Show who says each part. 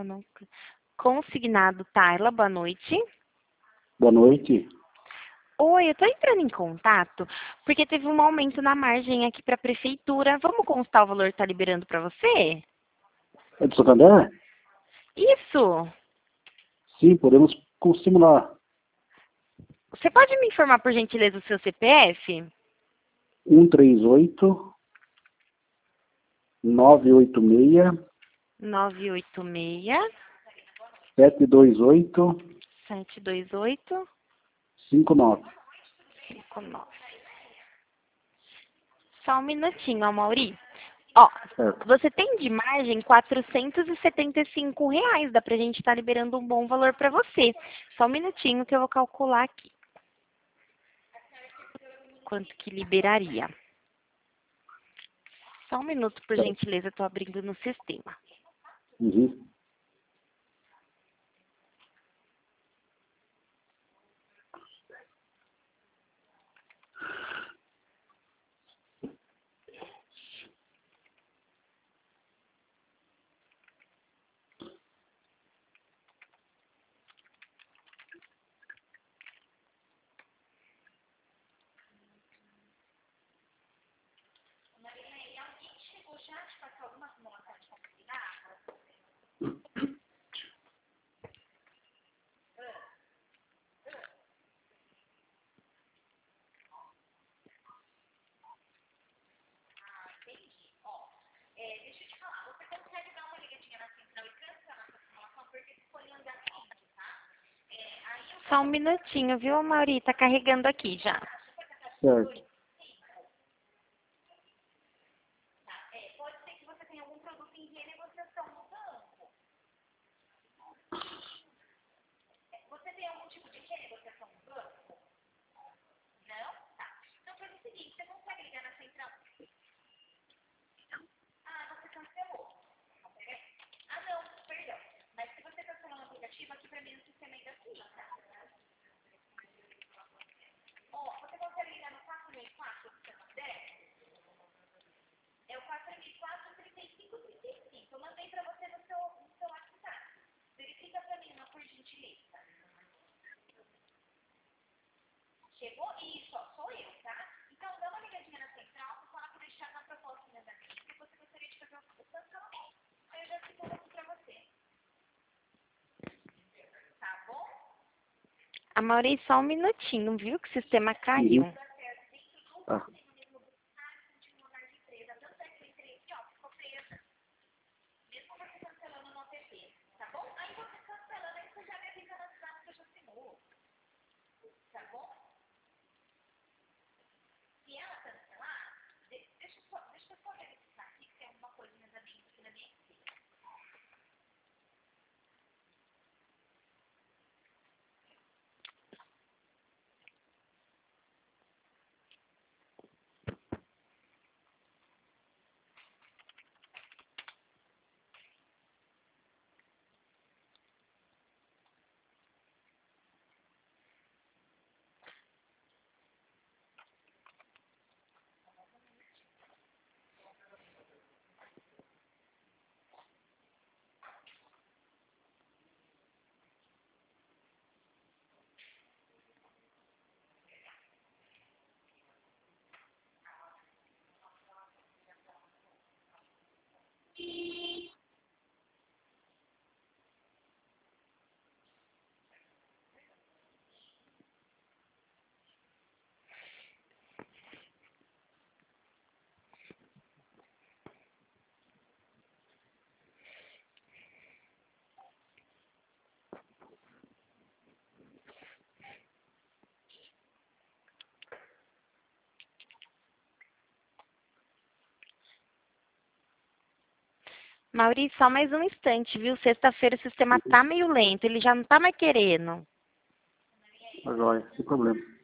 Speaker 1: não. Consignado, Tayla, boa noite.
Speaker 2: Boa noite.
Speaker 1: Oi, eu tô entrando em contato porque teve um aumento na margem aqui para a prefeitura. Vamos constar o valor que tá liberando para você?
Speaker 2: É do Santander?
Speaker 1: Isso.
Speaker 2: Sim, podemos simular.
Speaker 1: Você pode me informar, por gentileza, o seu CPF?
Speaker 2: 138 986
Speaker 1: 986
Speaker 2: 728
Speaker 1: 728
Speaker 2: 59.
Speaker 1: 59. Só um minutinho, ó, Mauri. Ó,
Speaker 2: Certo.
Speaker 1: você tem de margem R$ 475. Dá pra gente estar liberando um bom valor para você. Só um minutinho que eu vou calcular aqui. Quanto que liberaria? Só um minuto, por gentileza, eu tô abrindo no sistema.
Speaker 2: Uhum.
Speaker 1: Só um minutinho, viu, Mauri? Tá carregando aqui já.
Speaker 2: Certo.
Speaker 1: A Mauri, só um minutinho, viu? Que o sistema caiu.
Speaker 2: Uhum. Tá.
Speaker 1: Mauri, só mais um instante, viu? Sexta-feira o sistema tá meio lento, ele já não tá mais querendo.
Speaker 2: Agora, sem problema.